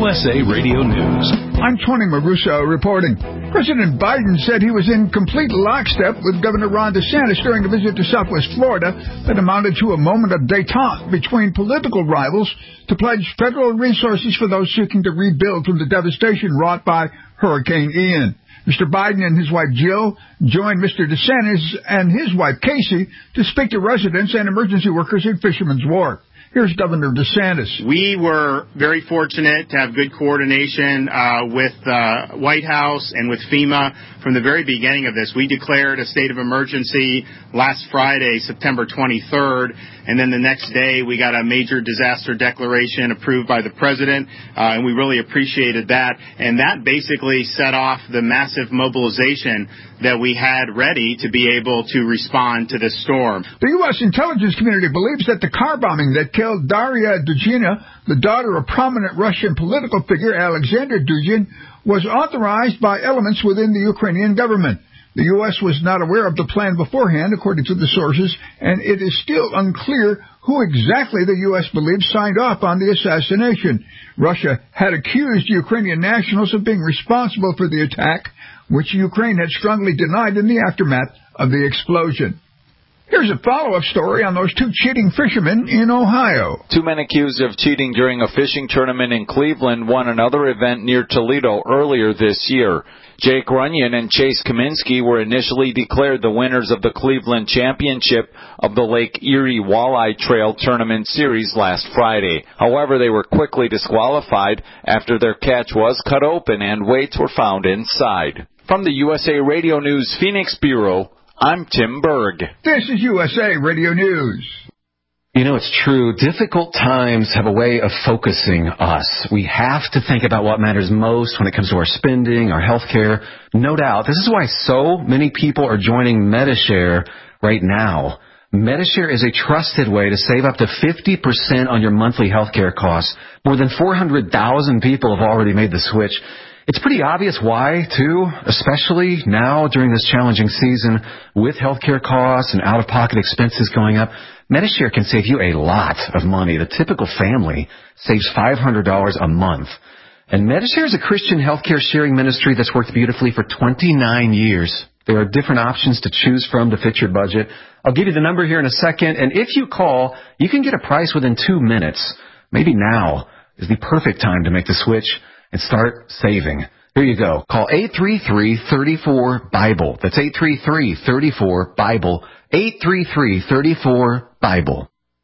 USA Radio News. I'm Tony Maruso reporting. President Biden said he was in complete lockstep with Governor Ron DeSantis during a visit to Southwest Florida that amounted to a moment of détente between political rivals to pledge federal resources for those seeking to rebuild from the devastation wrought by Hurricane Ian. Mr. Biden and his wife Jill joined Mr. DeSantis and his wife Casey to speak to residents and emergency workers at Fisherman's Wharf. Here's Governor DeSantis. We were very fortunate to have good coordination with White House and with FEMA from the very beginning of this. We declared a state of emergency last Friday, September 23rd, and then the next day we got a major disaster declaration approved by the president, and we really appreciated that. And that basically set off the massive mobilization that we had ready to be able to respond to this storm. The U.S. intelligence community believes that the car bombing that killed Daria Dugina, the daughter of prominent Russian political figure Alexander Dugin, was authorized by elements within the Ukrainian government. The U.S. was not aware of the plan beforehand, according to the sources, and it is still unclear who exactly the U.S. believes signed off on the assassination. Russia had accused Ukrainian nationals of being responsible for the attack, which Ukraine had strongly denied in the aftermath of the explosion. Here's a follow-up story on those two cheating fishermen in Ohio. Two men accused of cheating during a fishing tournament in Cleveland won another event near Toledo earlier this year. Jake Runyon and Chase Kaminsky were initially declared the winners of the Cleveland Championship of the Lake Erie Walleye Trail Tournament Series last Friday. However, they were quickly disqualified after their catch was cut open and weights were found inside. From the USA Radio News Phoenix Bureau, I'm Tim Berg. This is USA Radio News. You know, it's true. Difficult times have a way of focusing us. We have to think about what matters most when it comes to our spending, our health care. No doubt. This is why so many people are joining Medi-Share right now. Medi-Share is a trusted way to save up to 50% on your monthly health care costs. More than 400,000 people have already made the switch. It's pretty obvious why, too, especially now during this challenging season with healthcare costs and out-of-pocket expenses going up. Medi-Share can save you a lot of money. The typical family saves $500 a month. And Medi-Share is a Christian healthcare sharing ministry that's worked beautifully for 29 years. There are different options to choose from to fit your budget. I'll give you the number here in a second, and if you call, you can get a price within 2 minutes. Maybe now is the perfect time to make the switch and start saving. Here you go. Call 833-34-BIBLE. That's 833-34-BIBLE. 833-34-BIBLE.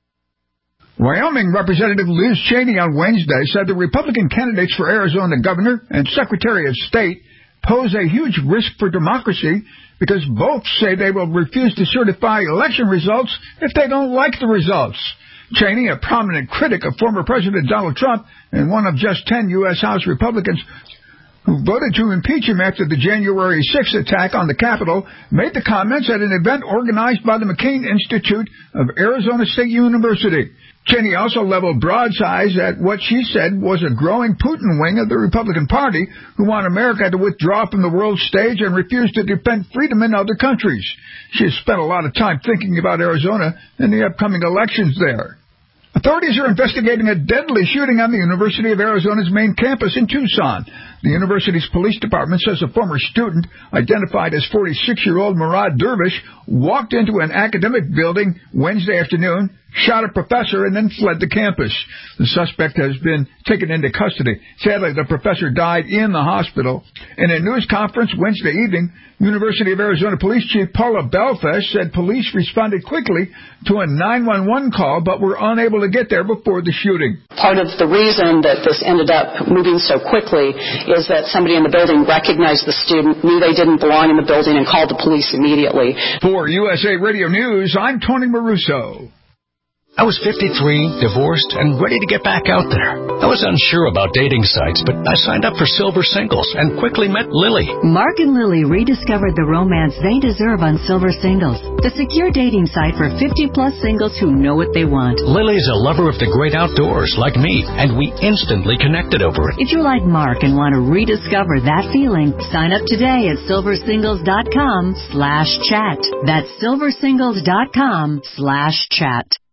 Wyoming Representative Liz Cheney on Wednesday said the Republican candidates for Arizona governor and Secretary of State pose a huge risk for democracy because both say they will refuse to certify election results if they don't like the results. Cheney, a prominent critic of former President Donald Trump and one of just 10 U.S. House Republicans who voted to impeach him after the January 6th attack on the Capitol, made the comments at an event organized by the McCain Institute of Arizona State University. Cheney also leveled broadsides at what she said was a growing Putin wing of the Republican Party who want America to withdraw from the world stage and refuse to defend freedom in other countries. She has spent a lot of time thinking about Arizona and the upcoming elections there. Authorities are investigating a deadly shooting on the University of Arizona's main campus in Tucson. The university's police department says a former student, identified as 46-year-old Murad Dervish, walked into an academic building Wednesday afternoon, shot a professor, and then fled the campus. The suspect has been taken into custody. Sadly, the professor died in the hospital. In a news conference Wednesday evening, University of Arizona Police Chief Paula Belfast said police responded quickly to a 911 call but were unable to get there before the shooting. Part of the reason that this ended up moving so quickly is that somebody in the building recognized the student, knew they didn't belong in the building, and called the police immediately. For USA Radio News, I'm Tony Maruso. I was 53, divorced, and ready to get back out there. I was unsure about dating sites, but I signed up for Silver Singles and quickly met Lily. Mark and Lily rediscovered the romance they deserve on Silver Singles, the secure dating site for 50-plus singles who know what they want. Lily's a lover of the great outdoors like me, and we instantly connected over it. If you're like Mark and want to rediscover that feeling, sign up today at silversingles.com/chat. That's silversingles.com/chat.